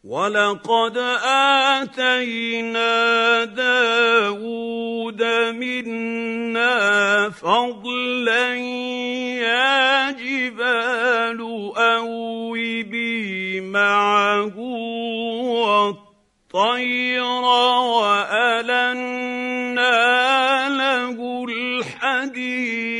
وَلَقَدْ آتَيْنَا دَاوُودَ مِنَّا فَضْلًا يَا جِبَالُ أَوِّبِي مَعَهُ وَالطَّيْرَ وَأَلَنَّا لَهُ الْحَدِيدَ